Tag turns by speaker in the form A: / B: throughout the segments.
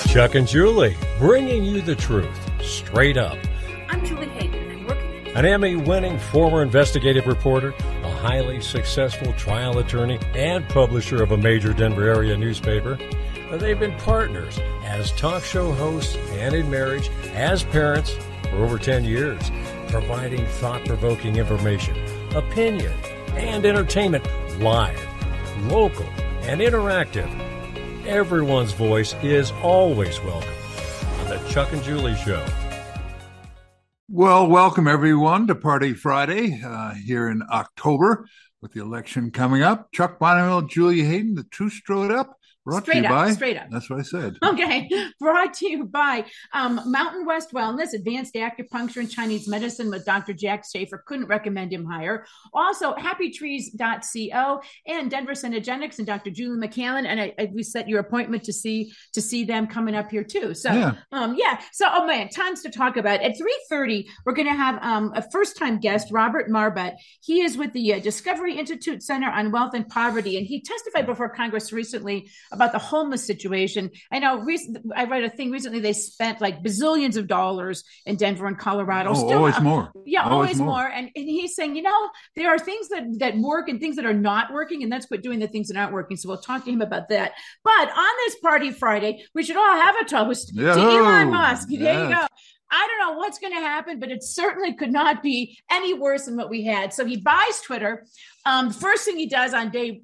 A: Chuck and Julie, bringing you the truth, straight up.
B: I'm Julie Hayden, and I'm working
A: An Emmy-winning former investigative reporter, a highly successful trial attorney, and publisher of a major Denver area newspaper. They've been partners as talk show hosts and in marriage, as parents for over 10 years, providing thought-provoking information, opinion, and entertainment live, local, and interactive. Everyone's voice is always welcome on the Chuck and Julie Show.
C: Well, welcome everyone to Party Friday here in October with the election coming up. Chuck Bonneville, Julie Hayden, the Truth Straight Up. Brought to you by.
B: Straight up.
C: That's what I said.
B: Okay. Brought to you by Mountain West Wellness, Advanced Acupuncture and Chinese Medicine with Dr. Jack Schaefer. Couldn't recommend him higher. Also, happytrees.co and Denver Synergenics and Dr. Julie McCallan. And we set your appointment to see them coming up here too. So, So, tons to talk about. At 3:30, we're going to have a first-time guest, Robert Marbut. He is with the Discovery Institute Center on Wealth and Poverty, and he testified before Congress recently about the homeless situation. I know I read a thing recently, they spent like bazillions of dollars in Denver and Colorado.
C: Always more.
B: Yeah, always more. And he's saying, there are things that work and things that are not working, and let's quit doing the things that aren't working. So we'll talk to him about that. But on this Party Friday, we should all have a toast to Elon Musk. There you go. I don't know what's going to happen, but it certainly could not be any worse than what we had. So he buys Twitter. First thing he does on day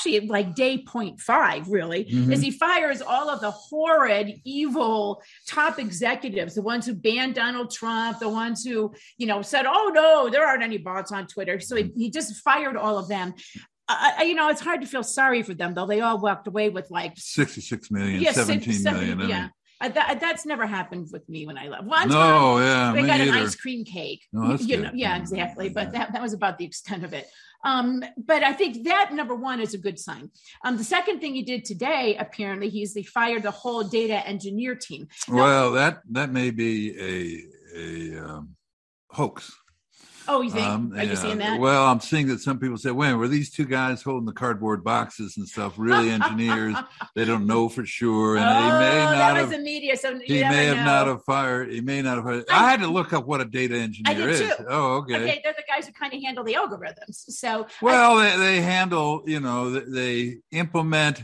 B: 0.5, really, is he fires all of the horrid, evil top executives, the ones who banned Donald Trump, the ones who, said, oh, no, there aren't any bots on Twitter. So he just fired all of them. It's hard to feel sorry for them, though. They all walked away with like
C: 66 million, 17 million.
B: Yeah. That's never happened with me when I left.
C: They got
B: an ice cream cake.
C: No, that's good.
B: Yeah, exactly. But that was about the extent of it. But I think that number one is a good sign. The second thing he did today, apparently, he fired the whole data engineer team.
C: Well, that may be a hoax.
B: Oh, you think? Are you seeing that?
C: Well, I'm seeing that some people say, were these two guys holding the cardboard boxes and stuff really engineers? They don't know for sure. And he may not
B: that was the media. So
C: he may not have fired. He may not have fired. I had to look up what a data engineer is.
B: Too.
C: Oh, okay.
B: They're the guys who kind of handle the algorithms. So
C: they handle, they implement,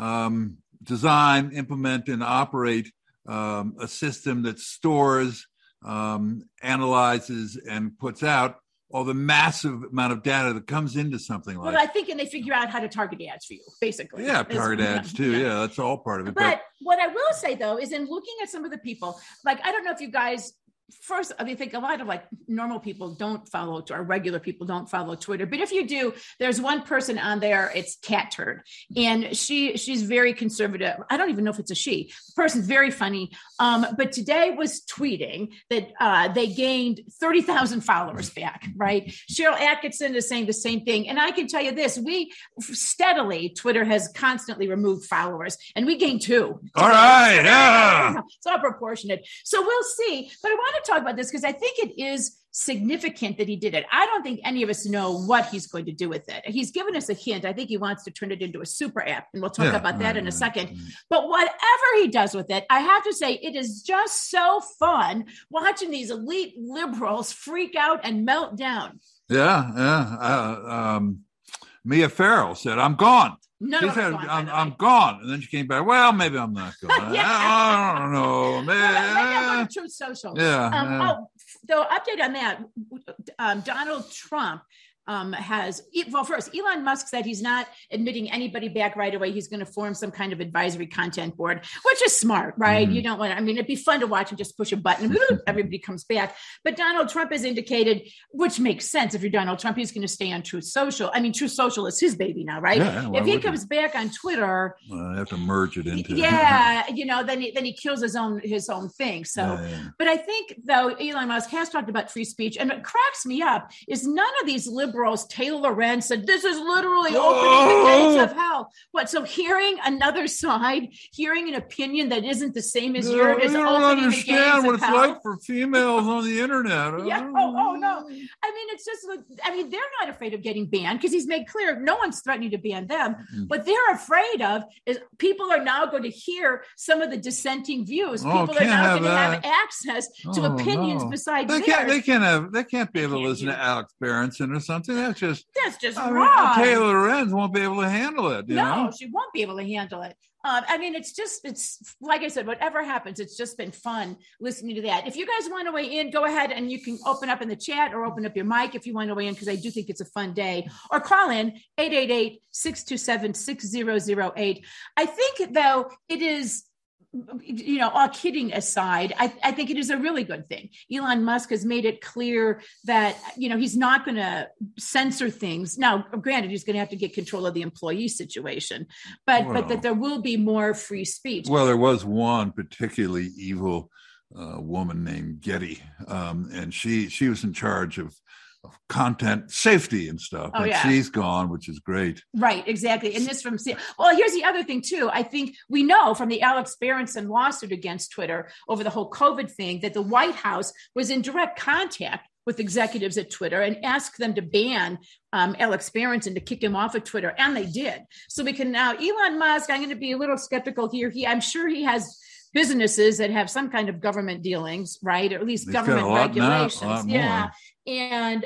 C: design, implement, and operate a system that stores, analyzes and puts out all the massive amount of data that comes into something like that.
B: Well, I think, and they figure out how to target ads for you, basically.
C: Yeah, target ads too. Yeah, that's all part of it.
B: But what I will say, though, is in looking at some of the people, like, I don't know if you guys, first, I think a lot of like normal people don't follow, or regular people don't follow Twitter. But if you do, there's one person on there, it's Cat Turd. And she's very conservative. I don't even know if it's a she. The person's very funny. But today was tweeting that they gained 30,000 followers back, right? Cheryl Atkinson is saying the same thing. And I can tell you this, Twitter has constantly removed followers, and we gained 2.
C: All right. Yeah.
B: It's all proportionate. So we'll see. But I want to talk about this because I think it is significant that he did it. I don't think any of us know what he's going to do with it. He's given us a hint. I think he wants to turn it into a super app, and we'll talk about that in a second. But whatever he does with it, I have to say it is just so fun watching these elite liberals freak out and melt down.
C: Mia Farrow said, I'm gone.
B: She
C: said, I'm gone. And then she came back, well, maybe I'm not going. I don't know.
B: Maybe I'm going to Truth Social. The update on that, Donald Trump first, Elon Musk said he's not admitting anybody back right away. He's going to form some kind of advisory content board, which is smart, right? You don't want to, it'd be fun to watch and just push a button and everybody comes back. But Donald Trump has indicated, which makes sense. If you're Donald Trump, he's going to stay on Truth Social. Truth Social is his baby now, right? If he comes back on Twitter,
C: I have to merge it into
B: then he kills his own thing. So, But I think though, Elon Musk has talked about free speech, and what cracks me up is none of these liberals liberals, Taylor Lorenz, said this is literally opening the gates of hell. What? So hearing another side, hearing an opinion that isn't the same as yours,
C: you don't understand what it's like for females on the internet.
B: Yeah. Oh no. I mean, it's just. I mean, they're not afraid of getting banned because he's made clear no one's threatening to ban them. What they're afraid of is people are now going to hear some of the dissenting views. People are now going to have access to opinions besides theirs.
C: They can't be able to listen to Alex Berenson or something. That's just
B: wrong.
C: Taylor Lorenz won't be able to handle it.
B: No, she won't be able to handle it. I mean, it's like I said, whatever happens, it's just been fun listening to that. If you guys want to weigh in, go ahead and you can open up in the chat or open up your mic if you want to weigh in, because I do think it's a fun day, or call in 888-627-6008. I think, though, it is, all kidding aside, I think it is a really good thing. Elon Musk has made it clear that, he's not going to censor things. Now, granted, he's going to have to get control of the employee situation, but that there will be more free speech.
C: Well, there was one particularly evil woman named Getty, and she was in charge of content safety and stuff. She's gone, which is great.
B: Right, exactly. And this here's the other thing too. I think we know from the Alex Berenson lawsuit against Twitter over the whole COVID thing that the White House was in direct contact with executives at Twitter and asked them to ban Alex Berenson, to kick him off of Twitter. And they did. So we can now, Elon Musk, I'm going to be a little skeptical here. I'm sure he has businesses that have some kind of government dealings, right? Or at least government regulations. Yeah. And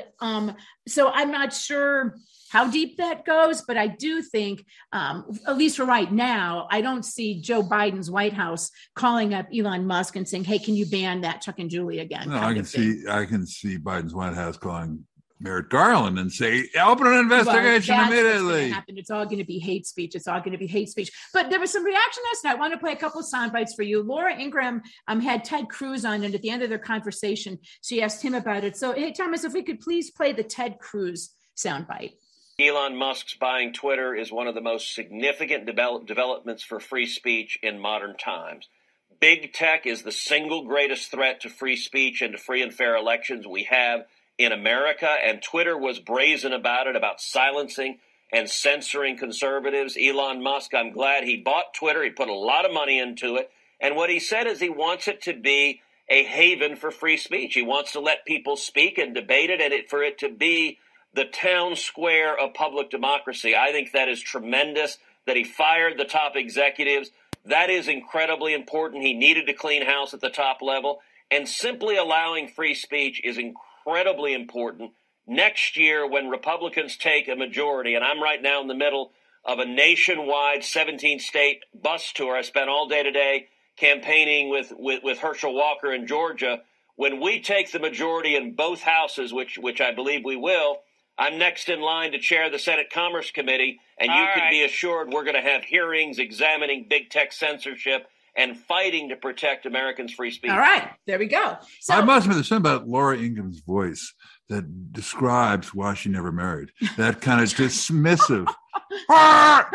B: so I'm not sure how deep that goes, but I do think, at least for right now, I don't see Joe Biden's White House calling up Elon Musk and saying, hey, can you ban that Chuck and Julie again?
C: No, I can see Biden's White House calling Merrick Garland and say, open an investigation immediately.
B: It's all going to be hate speech. It's all going to be hate speech. But there was some reaction last night. I want to play a couple of sound bites for you. Laura Ingraham had Ted Cruz on, and at the end of their conversation, she asked him about it. So, hey, Thomas, if we could please play the Ted Cruz sound bite.
D: Elon Musk's buying Twitter is one of the most significant developments for free speech in modern times. Big tech is the single greatest threat to free speech and to free and fair elections we have in America, and Twitter was brazen about it, about silencing and censoring conservatives. Elon Musk, I'm glad he bought Twitter. He put a lot of money into it. And what he said is he wants it to be a haven for free speech. He wants to let people speak and debate it, and for it to be the town square of public democracy. I think that is tremendous that he fired the top executives. That is incredibly important. He needed to clean house at the top level. And simply allowing free speech is incredibly important. Next year, when Republicans take a majority, and I'm right now in the middle of a nationwide 17-state bus tour. I spent all day today campaigning with Herschel Walker in Georgia. When we take the majority in both houses, which I believe we will, I'm next in line to chair the Senate Commerce Committee, and you can be assured we're going to have hearings examining big tech censorship and fighting to protect Americans' free speech.
B: All right, there we go. So,
C: I must admit, there's something about Laura Ingram's voice that describes why she never married. That kind of dismissive. That's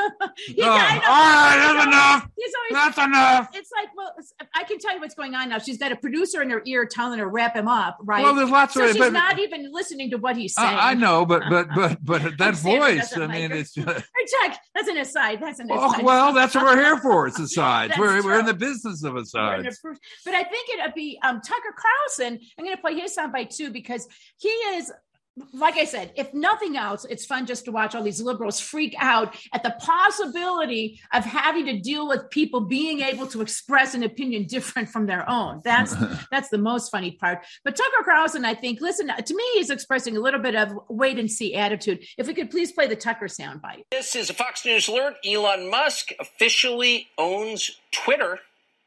C: enough. That's enough.
B: It's like, well, I can tell you what's going on now. She's got a producer in her ear telling her wrap him up, right?
C: Well, there's lots of ways.
B: She's not even listening to what he's saying.
C: I know, but that voice. I mean, it's just.
B: Chuck, that's an aside. That's an aside.
C: Well, that's what we're here for. It's asides. We're in the business of asides.
B: But I think it'd be Tucker Carlson. I'm going to play his soundbite too, because he is. Like I said, if nothing else, it's fun just to watch all these liberals freak out at the possibility of having to deal with people being able to express an opinion different from their own. That's the most funny part. But Tucker Carlson, I think, listen, to me, he's expressing a little bit of wait and see attitude. If we could please play the Tucker soundbite.
D: This is a Fox News alert. Elon Musk officially owns Twitter.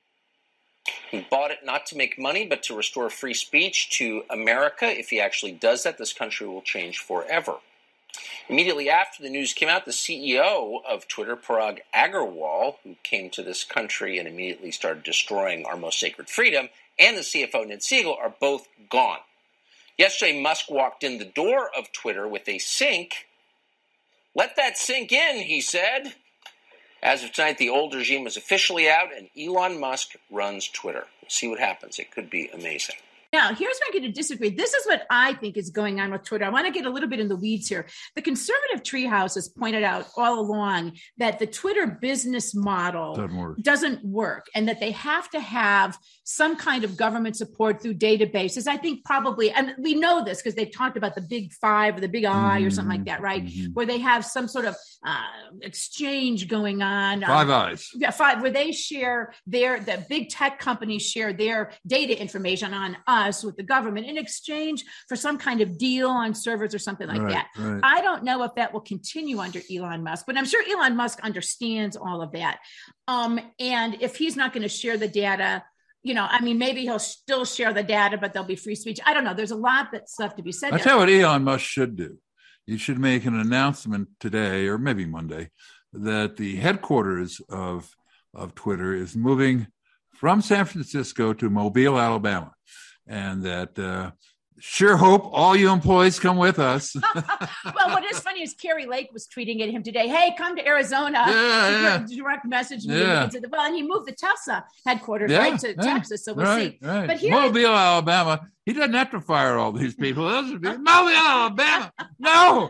D: He bought it not to make money, but to restore free speech to America. If he actually does that, this country will change forever. Immediately after the news came out, the CEO of Twitter, Parag Agrawal, who came to this country and immediately started destroying our most sacred freedom, and the CFO, Ned Siegel, are both gone. Yesterday, Musk walked in the door of Twitter with a sink. Let that sink in, he said. As of tonight, the old regime was officially out, and Elon Musk runs Twitter. We'll see what happens. It could be amazing.
B: Now, here's where I'm going to disagree. This is what I think is going on with Twitter. I want to get a little bit in the weeds here. The conservative treehouse has pointed out all along that the Twitter business model doesn't work, and that they have to have some kind of government support through databases. I think probably, and we know this because they've talked about the Big Five or the Big I or something like that, right? Where they have some sort of exchange going on.
C: Five Eyes.
B: Yeah, five, where they share the big tech companies share their data information on us with the government in exchange for some kind of deal on servers or something like that. Right. I don't know if that will continue under Elon Musk, but I'm sure Elon Musk understands all of that. And if he's not going to share the data, maybe he'll still share the data, but there'll be free speech. I don't know. There's a lot that's left to be said.
C: I'll tell you what Elon Musk should do. You should make an announcement today or maybe Monday that the headquarters of Twitter is moving from San Francisco to Mobile, Alabama, and that sure hope all you employees come with us.
B: Well, what is funny is Carrie Lake was tweeting at him today, hey, come to Arizona. Direct message me. Well, and he moved the Tesla headquarters right to Texas, so we'll see.
C: Right. But here, Mobile, Alabama. He doesn't have to fire all these people. Mobile, Alabama. No.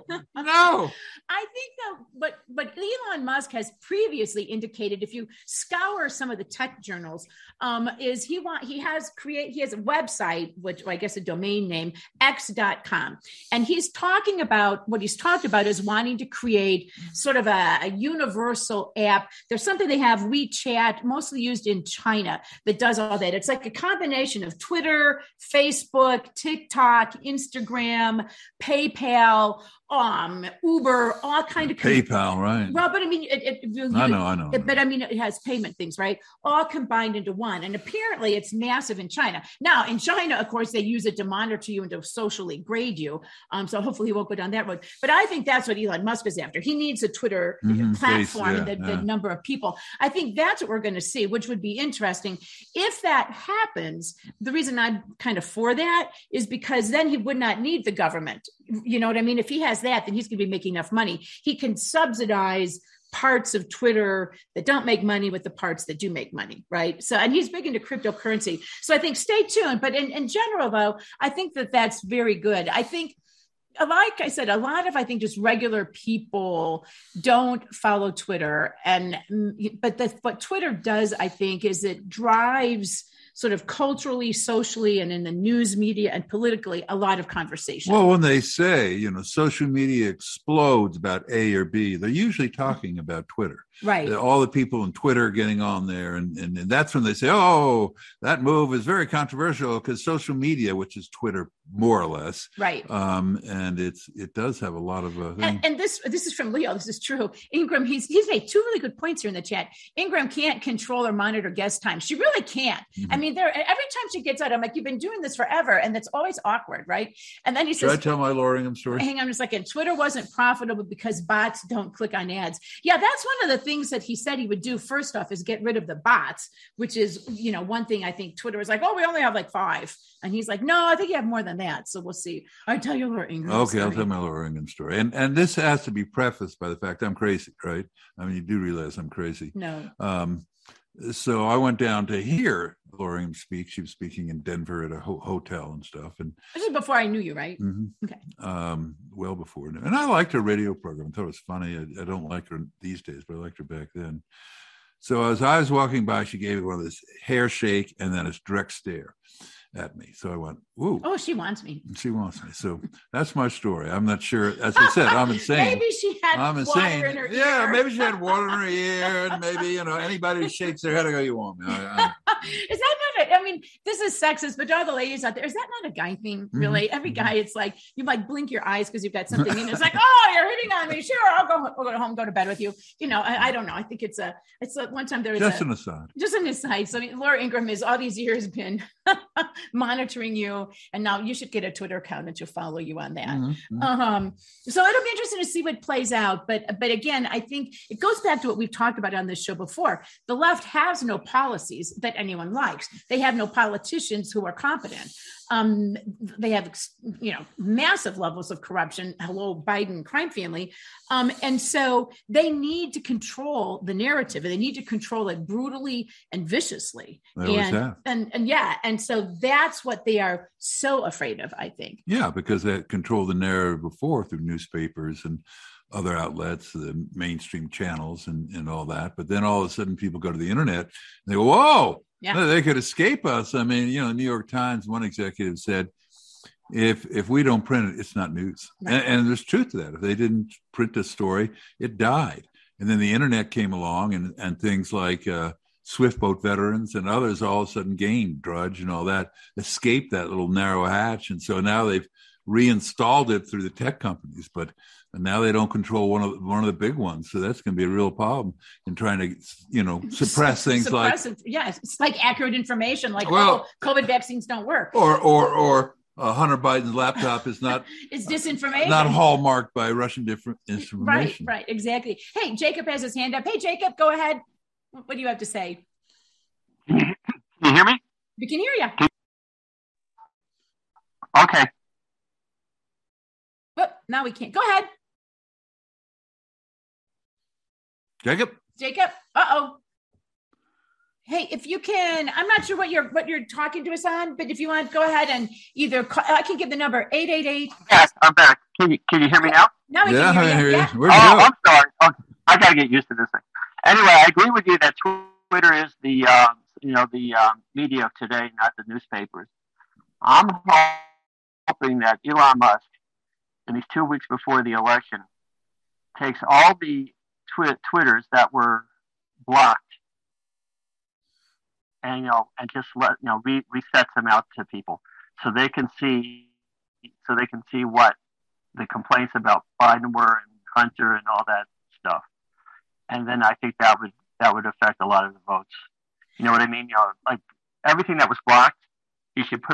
B: I think though, but Elon Musk has previously indicated, if you scour some of the tech journals, is he has a website, which I guess a domain name, x.com. And he's talking about, what he's talked about is wanting to create sort of a universal app. There's something they have, WeChat, mostly used in China, that does all that. It's like a combination of Twitter, Facebook, TikTok, Instagram, PayPal, Uber, all kind of
C: PayPal, right?
B: Well, but I mean,
C: I know.
B: But I mean, it has payment things, right? All combined into one, and apparently, it's massive in China. Now, in China, of course, they use it to monitor you and to socially grade you. So hopefully, he won't go down that road. But I think that's what Elon Musk is after. He needs a Twitter platform and the number of people. I think that's what we're going to see, which would be interesting. If that happens, the reason I'm kind of for that is because then he would not need the government. You know what I mean? If he has that, then he's going to be making enough money. He can subsidize parts of Twitter that don't make money with the parts that do make money, right? So, and he's big into cryptocurrency. So I think stay tuned. But in general, though, I think that that's very good. I think, like I said, a lot of, I think, just regular people don't follow Twitter. But what Twitter does, I think, is it drives sort of culturally, socially, and in the news media and politically, a lot of conversation.
C: Well, when they say, social media explodes about A or B, they're usually talking about Twitter.
B: Right.
C: All the people in Twitter getting on there. And that's when they say, oh, that move is very controversial because social media, which is Twitter more or less.
B: Right.
C: And it does have a lot of things.
B: And this is from Leo. This is true. Ingram, he's made two really good points here in the chat. Ingram can't control or monitor guest time. She really can't. Mm-hmm. I mean, every time she gets out, I'm like, you've been doing this forever. And it's always awkward, right? And then he says,
C: should I tell my Laura Ingram story?
B: Hang on a second. Twitter wasn't profitable because bots don't click on ads. Yeah, that's one of the things that he said he would do. First off is get rid of the bots, which is, one thing I think Twitter was like, oh, we only have like 5. And he's like, no, I think you have more than that. So we'll see. I'll tell you Laura Ingram
C: Okay,
B: story.
C: I'll tell my Laura Ingram story. And this has to be prefaced by the fact I'm crazy, right? I mean, you do realize I'm crazy.
B: No.
C: So I went down to hear Laura Ingram speak. She was speaking in Denver at a hotel and stuff. And
B: this is before I knew you, right?
C: Mm-hmm.
B: Okay.
C: Well before. And I liked her radio program. I thought it was funny. I don't like her these days, but I liked her back then. So as I was walking by, she gave me one of this hair shake and then a direct stare at me. So I went, ooh.
B: Oh, she wants me.
C: She wants me. So that's my story. I'm not sure. As I said, I'm insane.
B: Maybe she had water in her ear.
C: Yeah, maybe she had water in her ear. And maybe, anybody who shakes their head, I go, you want me.
B: Is that not I mean, this is sexist, but to all the ladies out there, is that not a guy thing, really? Mm-hmm. Every guy, it's like, you might blink your eyes because you've got something in it. It's like, oh, you're hitting on me. Sure, I'll go home, go to bed with you. I don't know. I think it's one time there was
C: just an aside. So
B: Laura Ingram has all these years been monitoring you, and now you should get a Twitter account and she'll follow you on that. Mm-hmm. So it'll be interesting to see what plays out. But again, I think it goes back to what we've talked about on this show before. The left has no policies that anyone likes. They have no politicians who are competent. They have, massive levels of corruption. Hello, Biden crime family. And so they need to control the narrative, and they need to control it brutally and viciously. And And so that's what they are so afraid of, I think.
C: Yeah, because they controlled the narrative before through newspapers and other outlets, the mainstream channels and all that. But then all of a sudden people go to the internet and they go, whoa, they could escape us. I mean, New York Times, one executive said, if we don't print it, it's not news. Right. And there's truth to that. If they didn't print a story, it died. And then the internet came along and things like Swift boat veterans and others all of a sudden gained, Drudge and all that, escaped that little narrow hatch. And so now they've reinstalled it through the tech companies, but now they don't control one of the big ones. So that's going to be a real problem in trying to, suppress things like.
B: Yeah, it's like accurate information, like, COVID vaccines don't work.
C: Or Hunter Biden's laptop is not.
B: It's disinformation.
C: Not hallmarked by Russian disinformation.
B: Right, exactly. Hey, Jacob has his hand up. Hey, Jacob, go ahead. What do you have to say?
E: Can you hear me?
B: We can hear you.
E: Okay.
B: Whoop, now we can't. Go ahead.
C: Jacob.
B: Uh-oh. Hey, if you can, I'm not sure what you're talking to us on, but if you want, go ahead and either call, I can give the number 888.
E: Yes, I'm back. Can you hear me now?
B: Now we can hear you.
C: Yeah.
E: I'm sorry. Okay. I got to get used to this thing. Anyway, I agree with you that Twitter is the media of today, not the newspapers. I'm hoping that Elon Musk, in these 2 weeks before the election, takes all the Twitters that were blocked and just resets them out to people so they can see what the complaints about Biden were and Hunter and all that stuff. And then I think that would affect a lot of the votes. You know what I mean? Like everything that was blocked, he should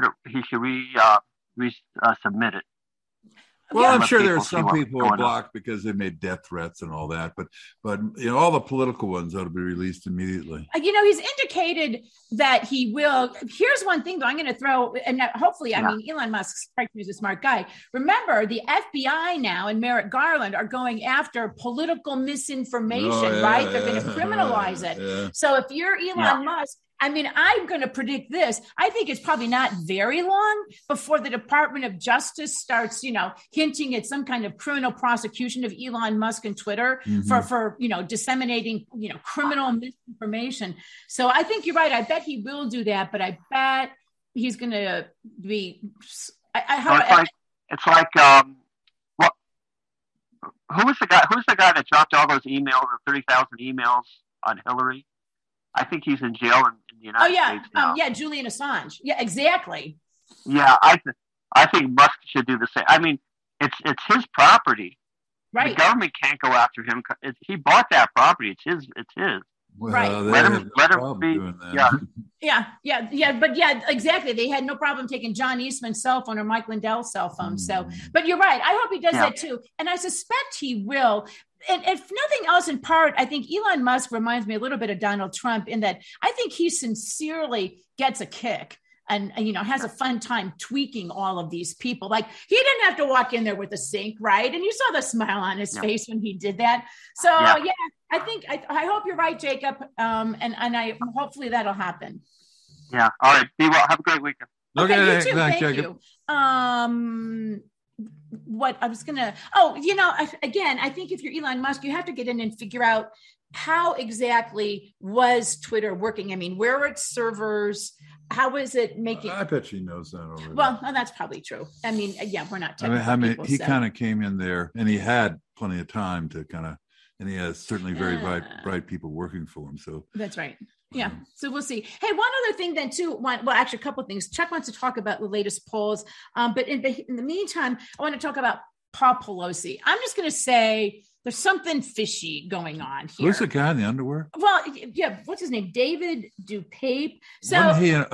E: resubmit it.
C: Well, I'm sure there are some people who are blocked because they made death threats and all that, but all the political ones ought to be released immediately.
B: He's indicated that he will. Here's one thing, though, I'm going to throw, and hopefully, I mean, Elon Musk strikes me as a smart guy. Remember, the FBI now and Merrick Garland are going after political misinformation, right? They're going to criminalize it. Yeah. So if you're Elon Musk, I mean, I'm going to predict this. I think it's probably not very long before the Department of Justice starts, hinting at some kind of criminal prosecution of Elon Musk and Twitter for disseminating, criminal misinformation. So I think you're right. I bet he will do that, but I bet he's going to be. It's like
E: who's the guy that dropped all those emails, or 30,000 emails on Hillary? I think he's in jail in the United States now.
B: Julian Assange. Yeah, exactly.
E: Yeah, I think Musk should do the same. I mean, it's his property.
B: Right.
E: The government can't go after him. He bought that property. It's his.
C: Well,
B: right.
E: Let him be.
B: Yeah. But exactly. They had no problem taking John Eastman's cell phone or Mike Lindell's cell phone. So, but you're right. I hope he does that too. And I suspect he will. And if nothing else, in part, I think Elon Musk reminds me a little bit of Donald Trump in that I think he sincerely gets a kick and has a fun time tweaking all of these people. Like he didn't have to walk in there with a sink, right? And you saw the smile on his face when he did that. So I think I hope you're right, Jacob. And I hopefully that'll happen.
E: Yeah. All right. Be well. Have a great weekend.
B: Okay, you too. Thank you. What I was gonna, I think if you're Elon Musk, you have to get in and figure out how exactly was Twitter working. I mean, where are its servers? How is it making?
C: I bet she knows that already.
B: Well, that's probably true. I mean, we're not technical people,
C: he kind of came in there, and he had plenty of time to and he has certainly very bright people working for him. So
B: that's right. Yeah. So we'll see. Hey, one other thing then too. Actually a couple of things. Chuck wants to talk about the latest polls. But in the meantime, I want to talk about Paul Pelosi. I'm just going to say there's something fishy going on here.
C: Who's the guy in the underwear?
B: Well, yeah. What's his name? David DuPape. So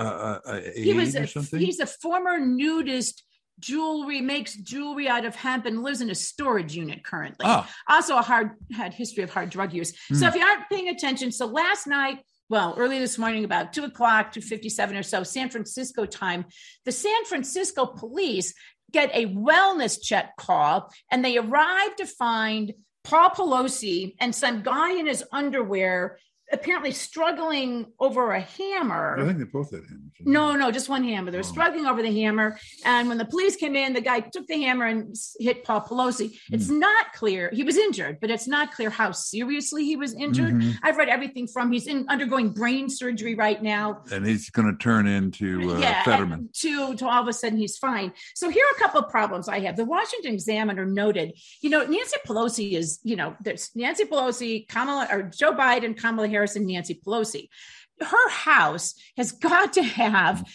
B: he's a former nudist. Makes jewelry out of hemp and lives in a storage unit currently. Also had history of hard drug use. So if you aren't paying attention, so last night, early this morning, about 2:00, 2:57 or so, San Francisco time, the San Francisco police get a wellness check call, and they arrive to find Paul Pelosi and some guy in his underwear apparently struggling over a hammer.
C: I think they both had hammers.
B: No, just one hammer. They were struggling over the hammer. And when the police came in, the guy took the hammer and hit Paul Pelosi. It's not clear. He was injured, but it's not clear how seriously he was injured. I've read everything from he's undergoing brain surgery right now.
C: And he's going to turn into Fetterman.
B: To all of a sudden he's fine. So here are a couple of problems I have. The Washington Examiner noted, Nancy Pelosi is, there's Nancy Pelosi, Joe Biden, Kamala Harris, and Nancy Pelosi. Her house has got to have,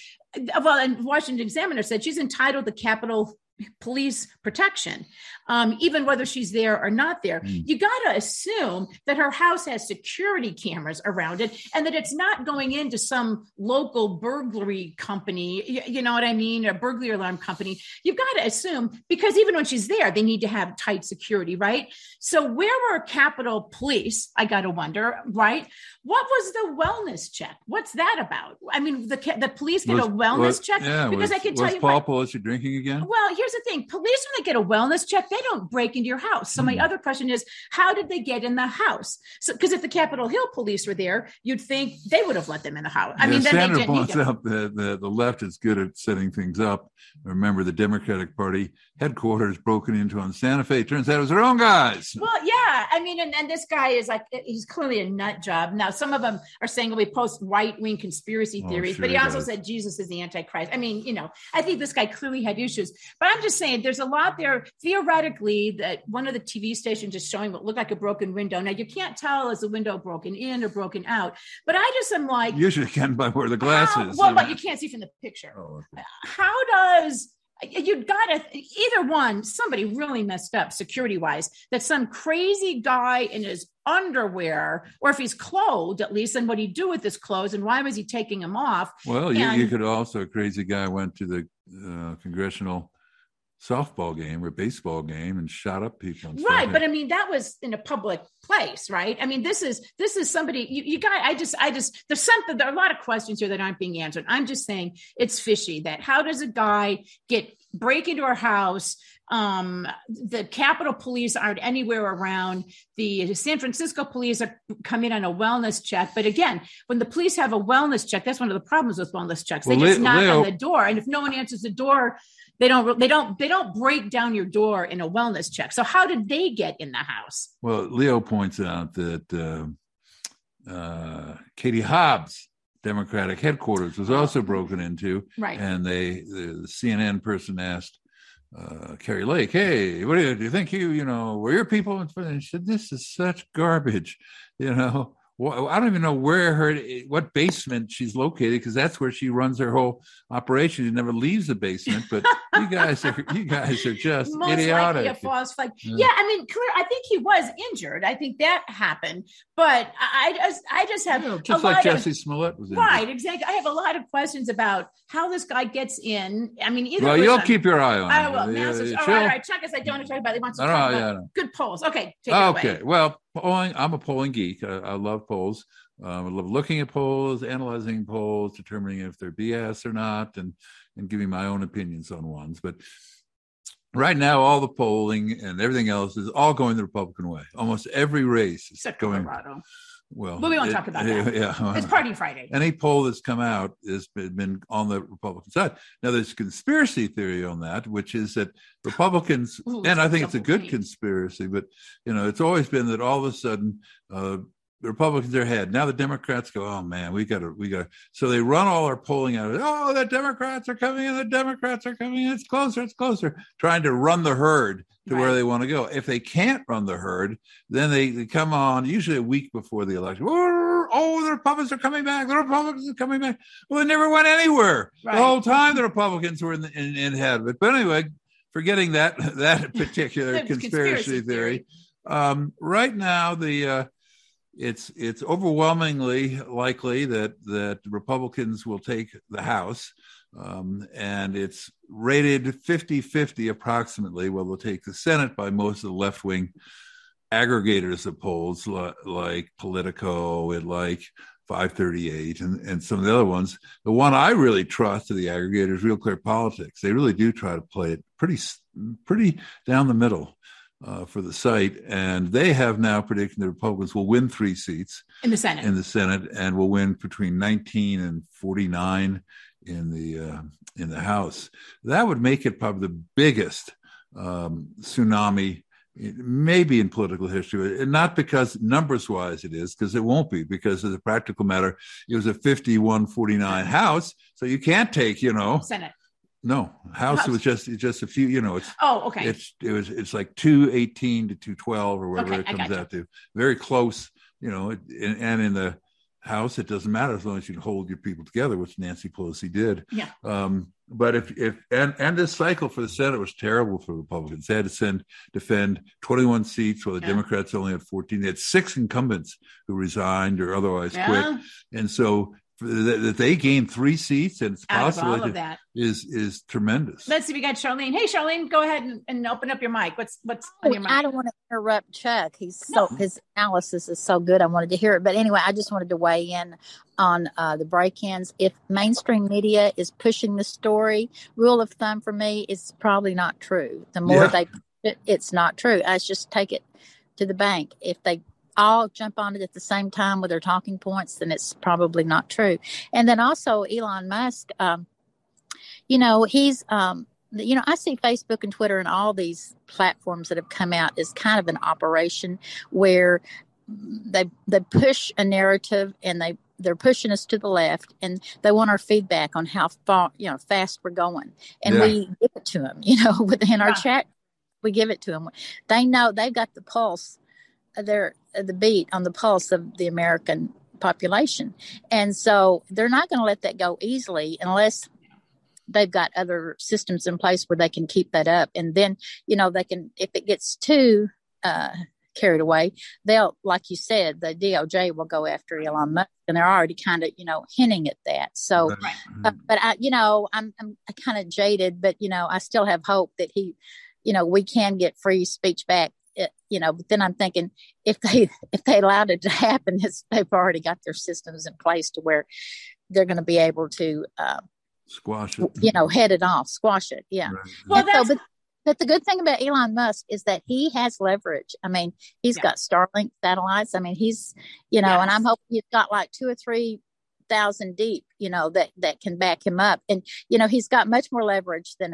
B: and Washington Examiner said she's entitled to Capitol Police protection, even whether she's there or not there. You got to assume that her house has security cameras around it and that it's not going into some local burglary company, you know what I mean? A burglary alarm company. You've got to assume, because even when she's there, they need to have tight security, right? So where were Capitol Police? I got to wonder, right? What was the wellness check? What's that about? I mean, the police get a wellness check? Because I can tell you.
C: Was Paul Pelosi drinking again?
B: Well, here's the thing. Police, when they get a wellness check, they don't break into your house. So my other question is, how did they get in the house? So, because if the Capitol Hill police were there, you'd think they would have let them in the house. I mean, then
C: Sandra
B: they didn't
C: points out the left is good at setting things up. Remember, the Democratic Party headquarters broken into on Santa Fe. Turns out it was their own guys.
B: Well, yeah. I mean, and this guy is like, he's clearly a nut job. Now, some of them are saying, well, we post right-wing conspiracy theories, but he also said Jesus is the Antichrist. I mean, I think this guy clearly had issues. But I'm just saying there's a lot there theoretically that one of the TV stations is showing what looked like a broken window. Now, you can't tell is the window broken in or broken out. But I just am like.
C: Usually can by where the glass is.
B: Well, but you can't see from the picture.
C: Oh, okay.
B: How does. You got to either one, somebody really messed up security wise, that some crazy guy in his underwear, or if he's clothed at least, and what he do with his clothes and why was he taking them off?
C: Well, you could also, a crazy guy went to the congressional softball game or baseball game and shot up people. And
B: right. But I mean, that was in a public place, right? I mean, this is somebody you got, I just, there's something, there are a lot of questions here that aren't being answered. I'm just saying it's fishy that how does a guy break into our house? The Capitol Police aren't anywhere around. The San Francisco police come in on a wellness check. But again, when the police have a wellness check, that's one of the problems with wellness checks. They just knock on the door. And if no one answers the door, they don't break down your door in a wellness check. So how did they get in the house?
C: Well, Leo points out that Katie Hobbs' Democratic headquarters was also broken into.
B: Right.
C: And the CNN person asked Carrie Lake, hey, what do you think were your people? And she said, this is such garbage, I don't even know what basement she's located, because that's where she runs her whole operation. She never leaves the basement. But you guys are just
B: most
C: idiotic.
B: Likely a false flag. Yeah, I mean, I think he was injured. I think that happened. But I just have
C: just like Jesse Smollett was injured.
B: Right, exactly. I have a lot of questions about how this guy gets in. I mean,
C: you'll keep your eye on
B: it. I will. All right. Chuck, as I don't talk about. He wants to talk about good polls. Okay, take it away.
C: Okay, well. Polling, I'm a polling geek. I love polls. I love looking at polls, analyzing polls, determining if they're BS or not, and giving my own opinions on ones. But right now, all the polling and everything else is all going the Republican way. Almost every race is going.
B: Colorado.
C: Well,
B: we won't talk about that.
C: Yeah,
B: it's Party Friday.
C: Any poll that's come out has been on the Republican side. Now, there's conspiracy theory on that, which is that Republicans, and I think it's a good conspiracy, but it's always been that all of a sudden the Republicans are ahead. Now the Democrats go, oh man, we got to. So they run all our polling out. Oh, the Democrats are coming in. The Democrats are coming in. It's closer. Trying to run the herd to where they want to go. If they can't run the herd, then they come on usually a week before the election. Oh, the Republicans are coming back. The Republicans are coming back. Well, they never went anywhere. Right. The whole time the Republicans were in head of it. But anyway, forgetting that particular conspiracy theory. Right now, it's overwhelmingly likely that Republicans will take the House. And it's rated 50-50 approximately. Well, they'll take the Senate by most of the left-wing aggregators of polls like Politico and like 538 and some of the other ones. The one I really trust of the aggregators, Real Clear Politics. They really do try to play it pretty down the middle. for the site, and they have now predicted the Republicans will win 3 seats
B: in the Senate,
C: and will win between 19 and 49 in the House. That would make it probably the biggest tsunami, maybe in political history, and not because numbers-wise it is, because it won't be, because as a practical matter, it was a 51-49 House, so you can't take,
B: Senate.
C: No, House was just a few, it's
B: okay.
C: It's like 218 to 212 or whatever it comes out to. Very close, and in the House, it doesn't matter as long as you can hold your people together, which Nancy Pelosi did.
B: Yeah.
C: But if this cycle for the Senate was terrible for Republicans. They had to defend 21 seats, while the Democrats only had 14. They had 6 incumbents who resigned or otherwise quit, and so that they gained 3 seats, and it's possible
B: all of that
C: is tremendous.
B: Let's see, we got Charlene. Hey, Charlene, go ahead and open up your mic. What's on your mind?
F: I don't want to interrupt Chuck. His analysis is so good. I wanted to hear it, but anyway, I just wanted to weigh in on the break-ins. If mainstream media is pushing the story, rule of thumb for me is probably not true. The more they push it, it's not true. I just take it to the bank. If they all jump on it at the same time with their talking points, then it's probably not true. And then also Elon Musk, he's, I see Facebook and Twitter and all these platforms that have come out as kind of an operation where they push a narrative, and they're pushing us to the left, and they want our feedback on how far, fast we're going. And we give it to them, within our chat, we give it to them. They know they've got the pulse. They're the beat on the pulse of the American population. And so they're not going to let that go easily unless they've got other systems in place where they can keep that up. And then, they can, if it gets too carried away, they'll, like you said, the DOJ will go after Elon Musk, and they're already kind of, hinting at that. So, but I'm kind of jaded, but, I still have hope that we can get free speech back. But then I'm thinking if they allowed it to happen, they've already got their systems in place to where they're going to be able to
C: squash it,
F: head it off, squash it. Yeah. Right. Well, but the good thing about Elon Musk is that he has leverage. I mean, he's got Starlink satellites. I mean, he's, and I'm hoping he's got like 2,000 or 3,000 deep, that can back him up. And, he's got much more leverage than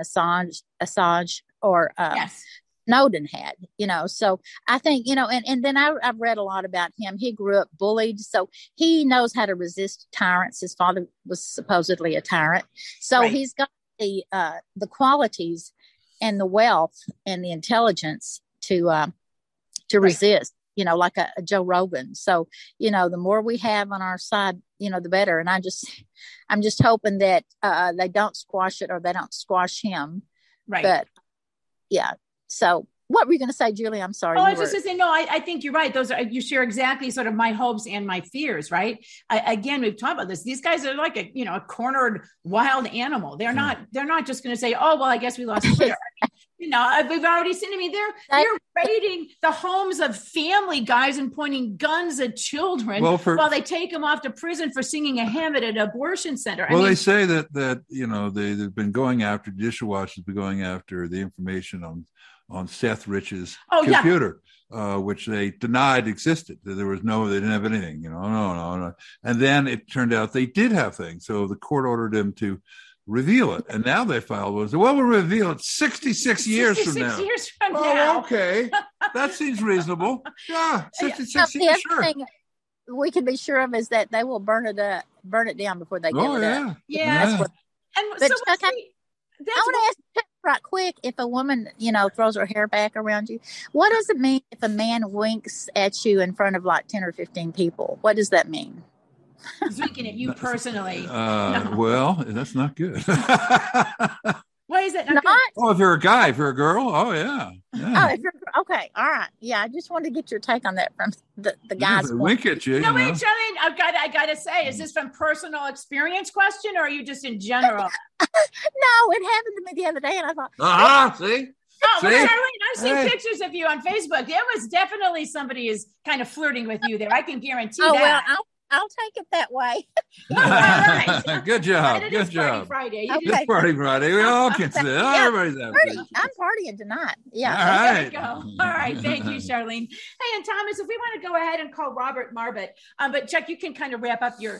F: Assange or Snowden had, so I think, and then I've read a lot about him. He grew up bullied, so he knows how to resist tyrants. His father was supposedly a tyrant. So he's got the qualities and the wealth and the intelligence to resist, like a Joe Rogan. So, the more we have on our side, the better. And I'm just hoping that they don't squash it, or they don't squash him. Right. But yeah. So what were you going to say, Julie? I'm sorry.
B: I was just going to say, no, I think you're right. You share exactly sort of my hopes and my fears, right? Again, we've talked about this. These guys are like a cornered wild animal. They're not just going to say, oh, well, I guess we lost Twitter. We've already seen, they're raiding the homes of family guys and pointing guns at children while they take them off to prison for singing a hymn at an abortion center.
C: They say that they've been going after, Judicial Watch has been going after the information on Seth Rich's computer, which they denied existed. They didn't have anything, no. And then it turned out they did have things. So the court ordered them to reveal it. And now they filed we'll reveal it 66 years from now.
B: 66 years from now.
C: Okay. That seems reasonable. Yeah, 66 years, sure.
F: Thing we can be sure of is that they will burn it down before they give it up.
B: Yeah.
F: I want to ask right quick, if a woman, throws her hair back around you, what does it mean if a man winks at you in front of like 10 or 15 people? What does that mean?
B: He's winking at you personally.
C: Well, that's not good.
B: Why is that not good?
C: Oh, if you're a guy, if you're a girl, oh yeah.
F: Oh, if you're okay, all right. Yeah, I just wanted to get your take on that from the guys.
C: Wink at you.
B: No, wait, Charlene, I gotta say, is this from personal experience question, or are you just in general?
F: No, it happened to me the other day, and I thought,
C: see.
B: Oh, well, Charlene, I've seen pictures of you on Facebook. There was definitely somebody is kind of flirting with you there. I can guarantee that.
F: Well, I'll take it that way.
B: All right.
C: Good job.
B: And it
C: Good
B: is Party
C: job.
B: Friday.
F: Okay.
C: It's Party Friday. We all can sit.
F: Yeah.
C: Everybody's happy.
F: I'm partying tonight. Yeah.
C: All
B: There
C: right.
B: we go. All right. Thank you, Charlene. Hey, and Thomas, if we want to go ahead and call Robert Marbut, but Chuck, you can kind of wrap up your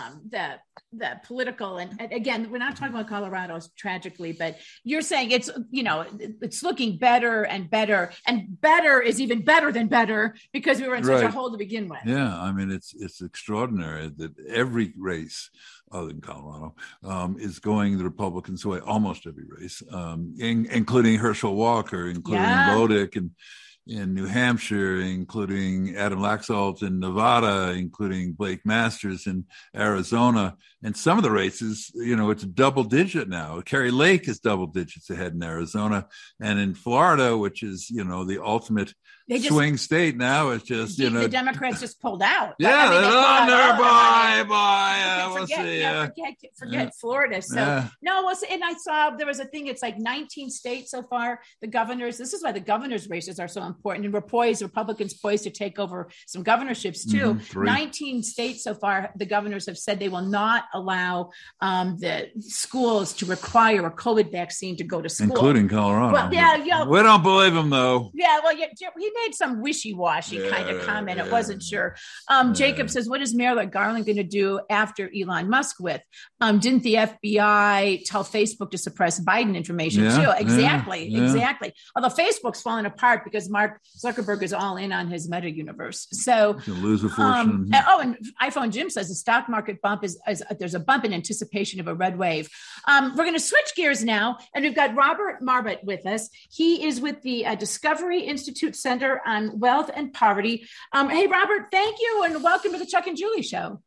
B: the political, and again, we're not talking about Colorado tragically, but you're saying it's, it's looking better and better, and better is even better than better because we were in such a hole to begin with.
C: Yeah, I mean, it's extraordinary that every race other than Colorado is going the Republicans' way, almost every race, including Herschel Walker, including Bodick, and in New Hampshire, including Adam Laxalt in Nevada, including Blake Masters in Arizona. And some of the races, it's double digit now. Kerry Lake is double digits ahead in Arizona. And in Florida, which is, the ultimate swing state now, it's just,
B: the Democrats just pulled out.
C: Yeah, they're on there. Bye. We'll
B: see. Forget Florida. So, and I saw there was a thing, it's like 19 states so far. The governors, this is why the governors' races are so important. And Republicans poised to take over some governorships too. 19 states so far, the governors have said they will not allow the schools to require a COVID vaccine to go to school.
C: Including Colorado.
B: Well,
C: we don't believe him, though.
B: Yeah, well, he made some wishy-washy kind of comment. It wasn't sure. Jacob says, what is Merrick Garland going to do after Elon Musk with? Didn't the FBI tell Facebook to suppress Biden information too? Exactly. Although Facebook's falling apart because Mark Zuckerberg is all in on his meta universe. So
C: lose a fortune.
B: And iPhone Jim says the stock market bump is there's a bump in anticipation of a red wave. We're going to switch gears now, and we've got Robert Marbut with us. He is with the Discovery Institute Center on Wealth and Poverty. Hey, Robert, thank you, and welcome to the Chuck and Julie Show.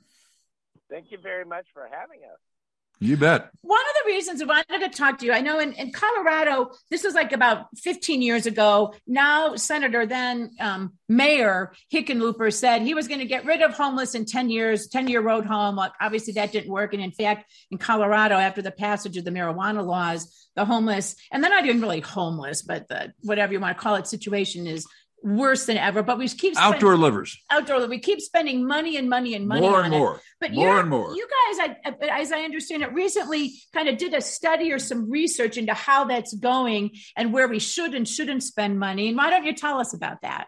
G: Thank you very much for having us.
C: You bet.
B: One of the reasons I wanted to talk to you, I know in Colorado, this was like about 15 years ago. Now, Senator, then Mayor Hickenlooper said he was going to get rid of homeless in 10 years, 10-year road home. Obviously, that didn't work. And in fact, in Colorado, after the passage of the marijuana laws, the homeless, and they're not even really homeless, but the whatever you want to call it, situation is worse than ever. But we keep
C: outdoor livers.
B: We keep spending money and money and money
C: more
B: on
C: and
B: it.
C: more.
B: But
C: more and more.
B: You guys, as I understand it, recently kind of did a study or some research into how that's going and where we should and shouldn't spend money. And why don't you tell us about that?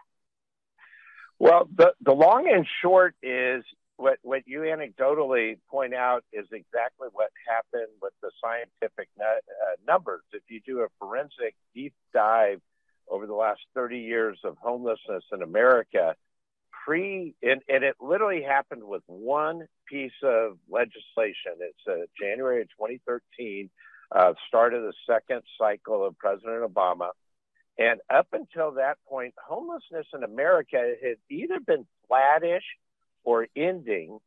G: Well, the long and short is what you anecdotally point out is exactly what happened with the scientific numbers. If you do a forensic deep dive over the last 30 years of homelessness in America, and it literally happened with one piece of legislation. It's January of 2013, start of the second cycle of President Obama. And up until that point, homelessness in America had either been flattish or ending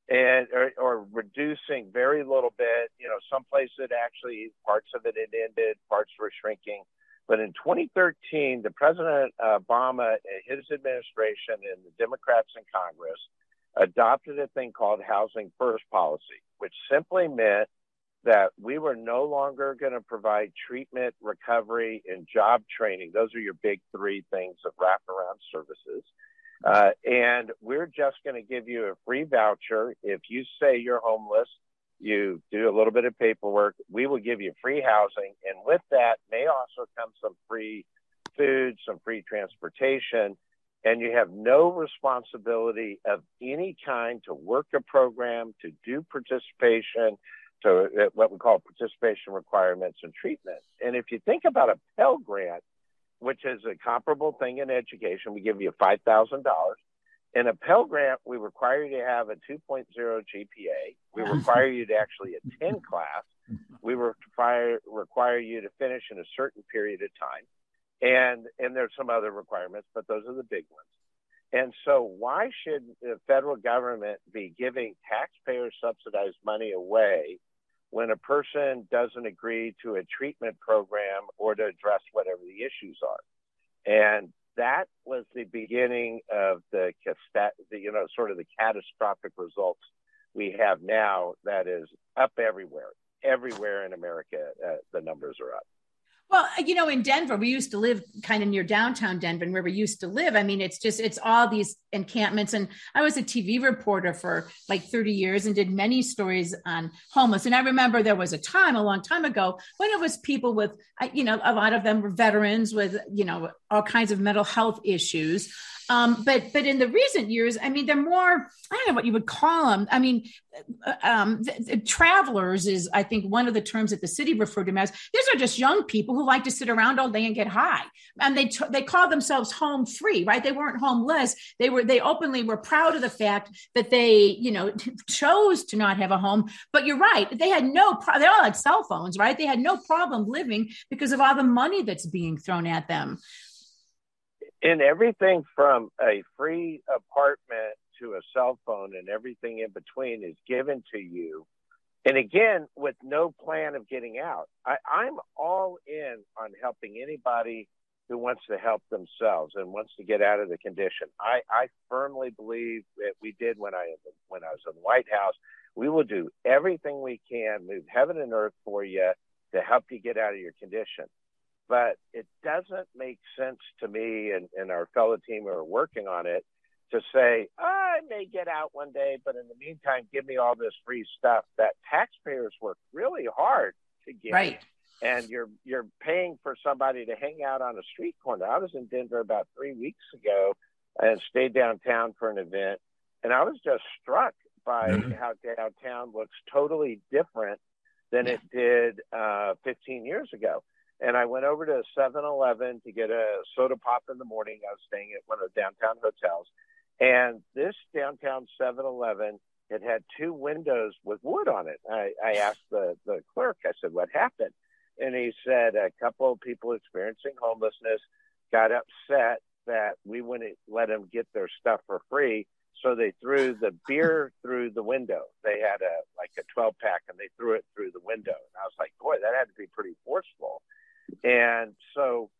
G: or reducing very little bit. Some places actually, parts of it had ended, parts were shrinking. But in 2013, the President Obama, his administration, and the Democrats in Congress adopted a thing called Housing First policy, which simply meant that we were no longer going to provide treatment, recovery, and job training. Those are your big three things of wraparound services. And we're just going to give you a free voucher. If you say you're homeless, you do a little bit of paperwork, we will give you free housing. And with that may also come some free food, some free transportation, and you have no responsibility of any kind to work a program, to do participation, to what we call participation requirements and treatment. And if you think about a Pell Grant, which is a comparable thing in education, we give you $5,000. In a Pell Grant, we require you to have a 2.0 GPA. We require you to actually attend class. We require you to finish in a certain period of time. And there's some other requirements, but those are the big ones. And so why should the federal government be giving taxpayer subsidized money away when a person doesn't agree to a treatment program or to address whatever the issues are? And that was the beginning of the sort of the catastrophic results we have now. That is up everywhere in America. The numbers are up.
B: Well, in Denver, we used to live kind of near downtown Denver, and where we used to live. I mean, it's all these encampments. And I was a TV reporter for like 30 years and did many stories on homeless. And I remember there was a long time ago, when it was people with, a lot of them were veterans with, all kinds of mental health issues. But in the recent years, I mean, they're more, I don't know what you would call them. I mean, travelers is, I think, one of the terms that the city referred to them as. These are just young people who like to sit around all day and get high. And they call themselves home free, right? They weren't homeless. They openly were proud of the fact that they, chose to not have a home. But you're right. They had they all had cell phones, right? They had no problem living because of all the money that's being thrown at them.
G: And everything from a free apartment to a cell phone and everything in between is given to you. And again, with no plan of getting out. I'm all in on helping anybody who wants to help themselves and wants to get out of the condition. I firmly believe that we did when I was in the White House. We will do everything we can, move heaven and earth for you to help you get out of your condition. But it doesn't make sense to me and our fellow team who are working on it to say, I may get out one day, but in the meantime, give me all this free stuff that taxpayers work really hard to get.
B: Right.
G: And you're paying for somebody to hang out on a street corner. I was in Denver about 3 weeks ago and stayed downtown for an event. And I was just struck by how downtown looks totally different than it did 15 years ago. And I went over to 7-Eleven to get a soda pop in the morning. I was staying at one of the downtown hotels. And this downtown 7-Eleven had two windows with wood on it. I asked the clerk, I said, what happened? And he said a couple of people experiencing homelessness got upset that we wouldn't let them get their stuff for free. So they threw the beer through the window. They had a 12-pack and they threw it through the window. And I was like, boy, that had to be pretty forceful. And so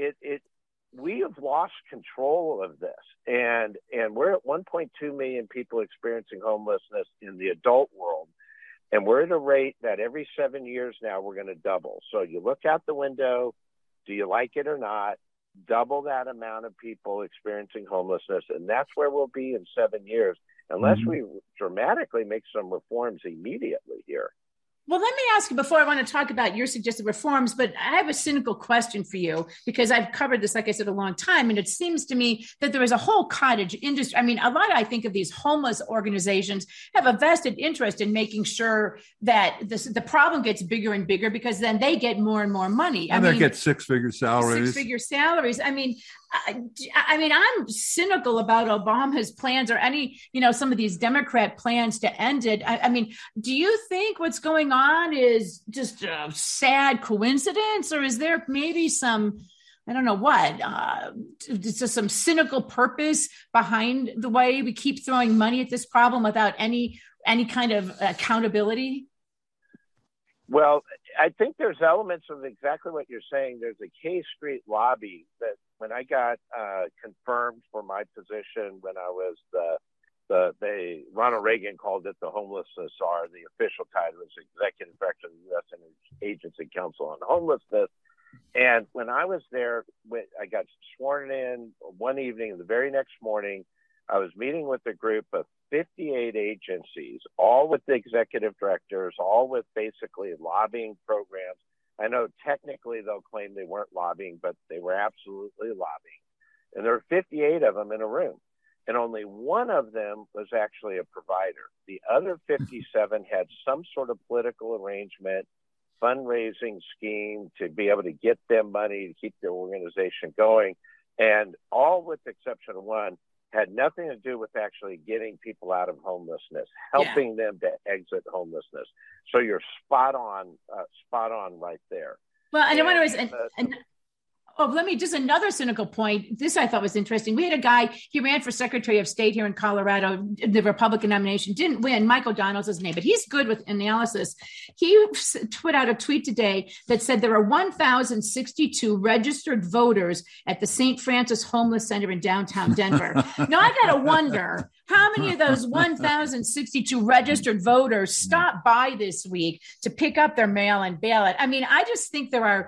G: we have lost control of this. And we're at 1.2 million people experiencing homelessness in the adult world. And we're at a rate that every 7 years now we're going to double. So you look out the window, do you like it or not? Double that amount of people experiencing homelessness. And that's where we'll be in 7 years, unless we dramatically make some reforms immediately here.
B: Well, let me ask you before I want to talk about your suggested reforms, but I have a cynical question for you because I've covered this, like I said, a long time. And it seems to me that there is a whole cottage industry. I mean, I think of these homeless organizations have a vested interest in making sure that the problem gets bigger and bigger because then they get more and more money.
C: And they get six-figure salaries.
B: I mean, I'm cynical about Obama's plans or some of these Democrat plans to end it. I mean, do you think what's going on is just a sad coincidence, or is there maybe some, I don't know what, just some cynical purpose behind the way we keep throwing money at this problem without any kind of accountability?
G: Well, I think there's elements of exactly what you're saying. There's a K Street lobby that when I got confirmed for my position when I was Ronald Reagan called it the homelessness czar. The official title is Executive Director of the U.S. Agency Council on Homelessness. And when I was there, I got sworn in one evening, and the very next morning, I was meeting with a group of 58 agencies, all with the executive directors, all with basically lobbying programs. I know technically they'll claim they weren't lobbying, but they were absolutely lobbying. And there were 58 of them in a room. And only one of them was actually a provider. The other 57 had some sort of political arrangement, fundraising scheme to be able to get them money to keep their organization going. And all with the exception of one had nothing to do with actually getting people out of homelessness, helping them to exit homelessness. So you're spot on right there.
B: Well, and I want to let me just another cynical point. This I thought was interesting. We had a guy, he ran for Secretary of State here in Colorado, the Republican nomination, didn't win. Mike O'Donnell's his name, but he's good with analysis. He put out a tweet today that said there are 1,062 registered voters at the St. Francis Homeless Center in downtown Denver. Now I got to wonder how many of those 1,062 registered voters stopped by this week to pick up their mail-in ballot. I mean, I just think there are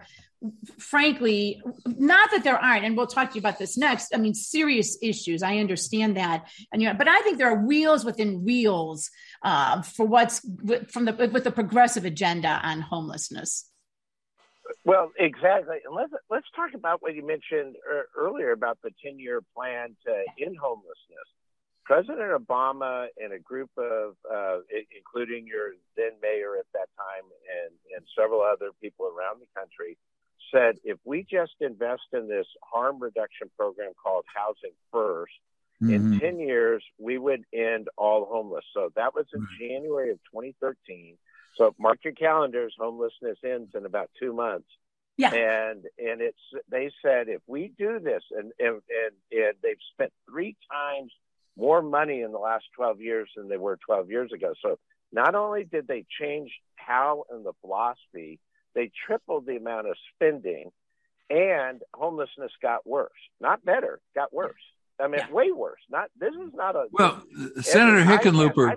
B: frankly, not that there aren't, and we'll talk to you about this next. I mean, serious issues. I understand that, but I think there are wheels within wheels for what's with the progressive agenda on homelessness.
G: Well, exactly. And let's talk about what you mentioned earlier about the 10-year plan to end homelessness. President Obama and a group of, including your then mayor at that time and several other people around the country, said if we just invest in this harm reduction program called Housing First, in 10 years, we would end all homeless. So that was in January of 2013. So mark your calendars, homelessness ends in about 2 months.
B: Yeah.
G: And they said, if we do this, and they've spent 3 times more money in the last 12 years than they were 12 years ago. So not only did they change how and the philosophy, they tripled the amount of spending, and homelessness got worse. Not better, got worse. I mean, way worse. This is not a...
C: Well, Senator Hickenlooper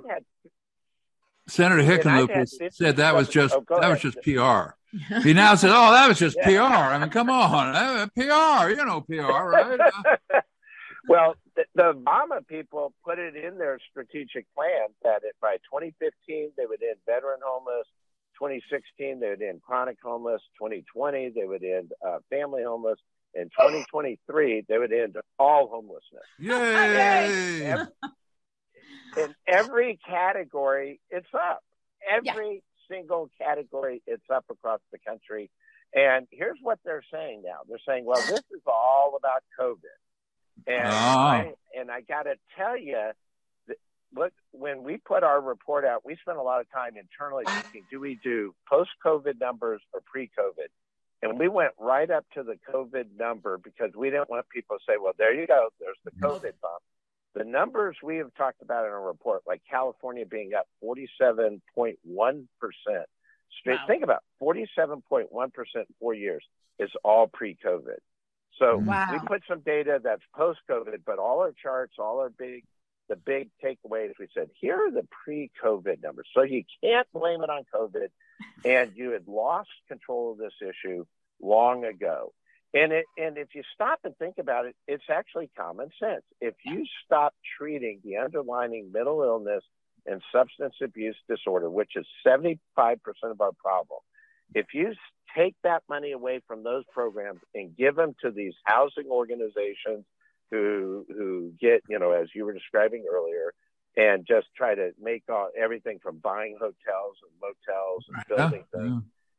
C: said that was just PR. He now said, "Oh, that was just PR." I mean, come on, PR. You know, PR, right?
G: Well, the Obama people put it in their strategic plan that by 2015 they would end veteran homeless. 2016 they would end chronic homeless. 2020 they would end family homeless. In 2023 they would end all homelessness.
C: Yay!
G: In every category, it's up. Every single category, it's up across the country. And here's what they're saying now. They're saying, well, this is all about COVID. And I got to tell you, look, when we put our report out, we spent a lot of time internally thinking, do we do post-COVID numbers or pre-COVID? And we went right up to the COVID number because we didn't want people to say, well, there you go, there's the COVID bump. The numbers we have talked about in our report, like California being up 47.1%. Think about 47.1% in 4 years is all pre-COVID. So we put some data that's post-COVID, but all our charts, the big takeaways, we said, here are the pre-COVID numbers. So you can't blame it on COVID, and you had lost control of this issue long ago. And if you stop and think about it, it's actually common sense. If you stop treating the underlying mental illness and substance abuse disorder, which is 75% of our problem, if you take that money away from those programs and give them to these housing organizations who get, as you were describing earlier, and just try to make everything from buying hotels and motels and building things,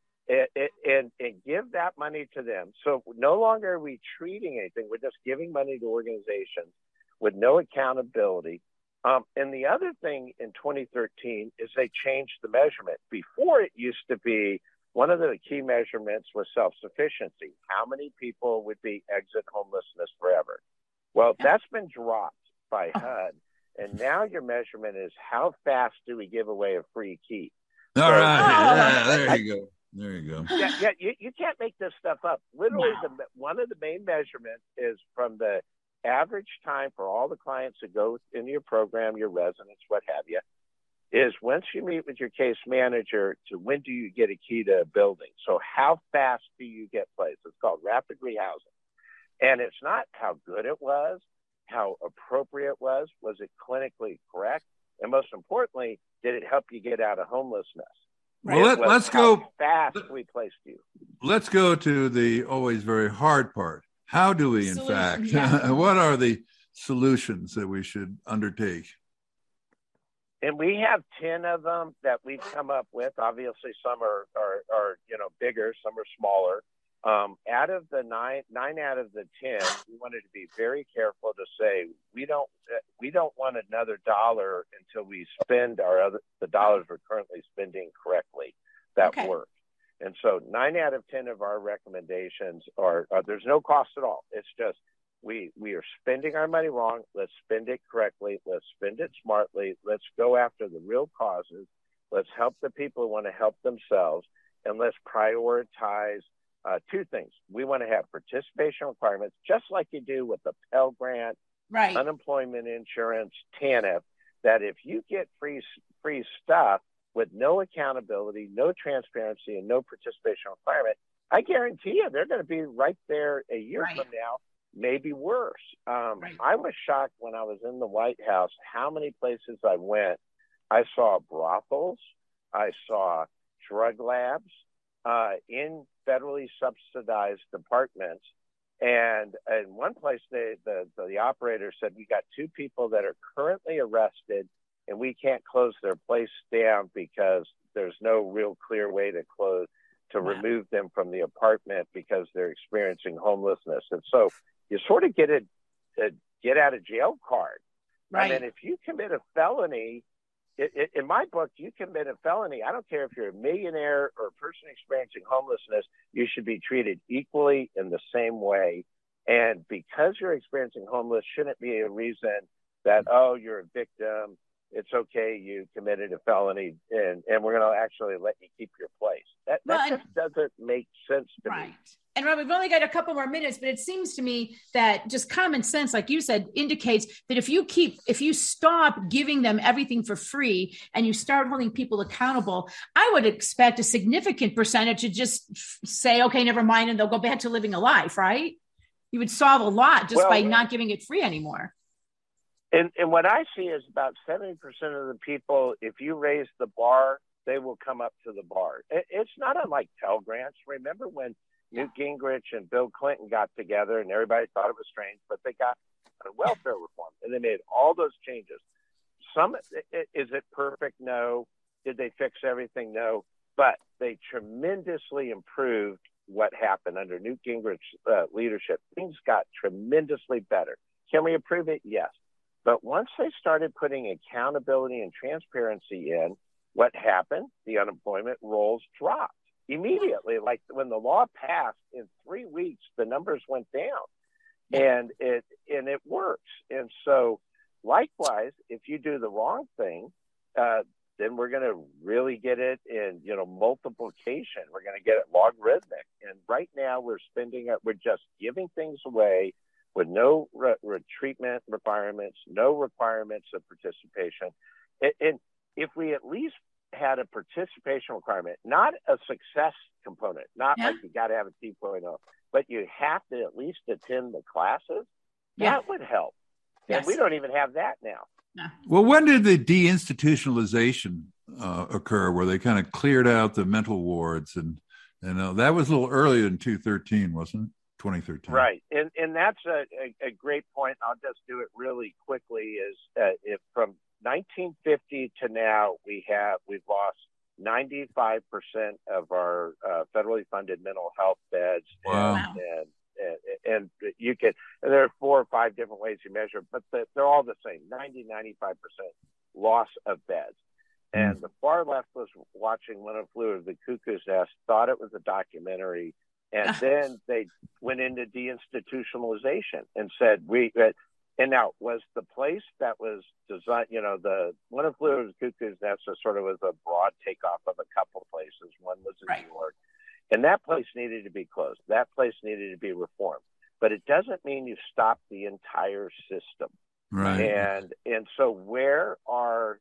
G: and give that money to them. So no longer are we treating anything. We're just giving money to organizations with no accountability. And the other thing in 2013 is they changed the measurement. Before, it used to be one of the key measurements was self-sufficiency. How many people would be exit homelessness forever? Well, that's been dropped by HUD. And now your measurement is how fast do we give away a free key?
C: All right. There you go. There you go.
G: Yeah, you can't make this stuff up. Literally, one of the main measurements is from the average time for all the clients that go into your program, your residents, what have you, is once you meet with your case manager to when do you get a key to a building. So how fast do you get placed? It's called rapid rehousing. And it's not how good it was, how appropriate it was it clinically correct? And most importantly, did it help you get out of homelessness?
C: Well, let's go
G: fast we placed you.
C: Let's go to the always very hard part. How do we, in fact, what are the solutions that we should undertake?
G: And we have 10 of them that we've come up with. Obviously, some are bigger, some are smaller. Out of the nine out of the 10, we wanted to be very careful to say we don't want another dollar until we spend the dollars we're currently spending correctly. That works. And so 9 out of 10 of our recommendations are there's no cost at all. It's just we are spending our money wrong. Let's spend it correctly. Let's spend it smartly. Let's go after the real causes. Let's help the people who want to help themselves, and let's prioritize two things. We want to have participation requirements, just like you do with the Pell Grant, unemployment insurance, TANF, that if you get free stuff with no accountability, no transparency, and no participation requirement, I guarantee you they're going to be right there a year
B: Right.
G: from now, maybe worse.
B: Right.
G: I was shocked when I was in the White House how many places I went. I saw brothels, I saw drug labs in federally subsidized departments. And in one place, the operator said, we got 2 people that are currently arrested, and we can't close their place down because there's no real clear way to remove them from the apartment because they're experiencing homelessness. And so you sort of get a get out of jail card.
B: Right.
G: I mean, if you commit a felony, in my book, you commit a felony, I don't care if you're a millionaire or a person experiencing homelessness, you should be treated equally in the same way. And because you're experiencing homeless, shouldn't be a reason that, oh, you're a victim, it's okay, you committed a felony, and we're going to actually let you keep your place. That just doesn't make sense to me.
B: And Rob, we've only got a couple more minutes, but it seems to me that just common sense, like you said, indicates that if you stop giving them everything for free and you start holding people accountable, I would expect a significant percentage to just say, okay, never mind, and they'll go back to living a life, right? You would solve a lot just by not giving it free anymore.
G: And what I see is about 70% of the people, if you raise the bar, they will come up to the bar. It's not unlike Pell Grants. Remember when Newt Gingrich and Bill Clinton got together and everybody thought it was strange, but they got welfare reform and they made all those changes. Is it perfect? No. Did they fix everything? No. But they tremendously improved what happened under Newt Gingrich's leadership. Things got tremendously better. Can we improve it? Yes. But once they started putting accountability and transparency in, what happened? The unemployment rolls dropped immediately. Like when the law passed, in 3 weeks, the numbers went down, and it works. And so, likewise, if you do the wrong thing, then we're going to really get it in multiplication. We're going to get it logarithmic. And right now, we're just giving things away with no treatment requirements, no requirements of participation. And if we at least had a participation requirement, not a success component, not like you got to have a 2.0, but you have to at least attend the classes, that would help. Yes. And we don't even have that now.
B: No.
C: Well, when did the deinstitutionalization occur, where they kind of cleared out the mental wards? And that was a little earlier than 2013, wasn't it? 2013.
G: Right. And that's a great point. I'll just do it really quickly. Is if from 1950 to now, we've lost 95% of our federally funded mental health beds.
C: Wow.
G: And you can, and there are 4 or 5 different ways you measure, but they're all the same, 95% loss of beds. And the far left was watching When It Flew Over the Cuckoo's Nest, thought it was a documentary, and then they went into deinstitutionalization and said, and now was the place that was designed, the When It Flew Over the Cuckoo's Nest was sort of a broad takeoff of a couple places. One was in New York, and that place needed to be closed. That place needed to be reformed. But it doesn't mean you stop the entire system.
C: Right.
G: And so where are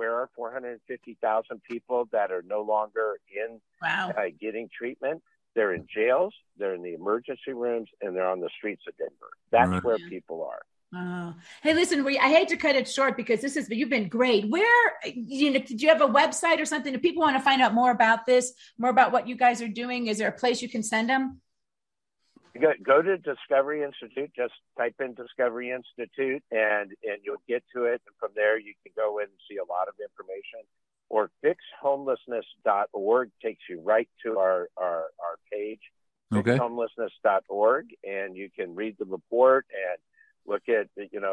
G: 450,000 people that are no longer in getting treatment? They're in jails, they're in the emergency rooms, and they're on the streets of Denver. That's where people are.
B: Hey, listen, I hate to cut it short because you've been great. Where, did you have a website or something? If people want to find out more about this, more about what you guys are doing, is there a place you can send them?
G: Go to Discovery Institute, just type in Discovery Institute and you'll get to it. And from there, you can go in and see a lot of information. Or fixhomelessness.org takes you right to our page, fixhomelessness.org, and you can read the report and look at,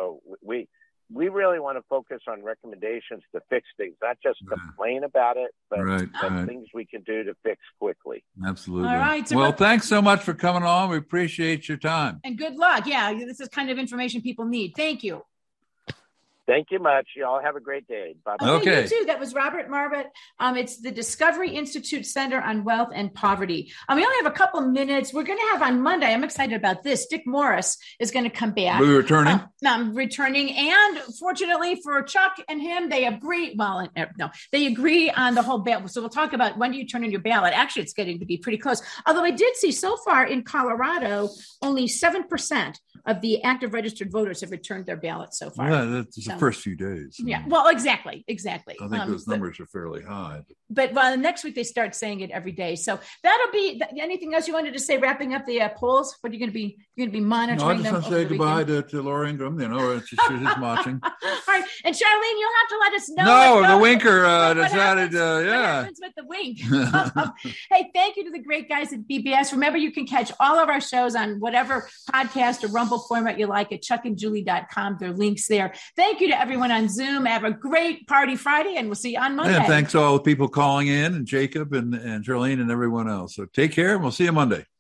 G: we really want to focus on recommendations to fix things, not just complain about it, but things we can do to fix quickly.
C: Absolutely.
B: All right. So
C: thanks so much for coming on. We appreciate your time.
B: And good luck. Yeah, this is kind of information people need. Thank you.
G: Thank you much. Y'all have a great day. Bye-bye.
C: Okay.
B: You too. That was Robert Marbut. It's the Discovery Institute Center on Wealth and Poverty. We only have a couple minutes. We're going to have on Monday, I'm excited about this, Dick Morris is going to come back.
C: We're returning?
B: Returning. And fortunately for Chuck and him, they agree. Well, no, they agree on the whole ballot. So we'll talk about when do you turn in your ballot. Actually, it's getting to be pretty close. Although I did see so far in Colorado, only 7% of the active registered voters have returned their ballots so far.
C: Yeah, that's the first few days.
B: Yeah, well, exactly.
C: I think those numbers are fairly high.
B: But next week they start saying it every day. So that'll be. Anything else you wanted to say? Wrapping up the polls. What are you going to be? You're going to be monitoring them.
C: I just want to say goodbye to Laura Ingraham. She's watching.
B: All right, and Charlene, you'll have to let us know.
C: No, the winker decided.
B: What happens with the wink? Hey, thank you to the great guys at BBS. Remember, you can catch all of our shows on whatever podcast or Rumble format you like at chuckandjulie.com. There are links there. Thank you to everyone on Zoom. Have a great party Friday, and we'll see you on Monday.
C: And thanks to all the people calling in, and Jacob and Charlene and everyone else. So take care, and we'll see you Monday.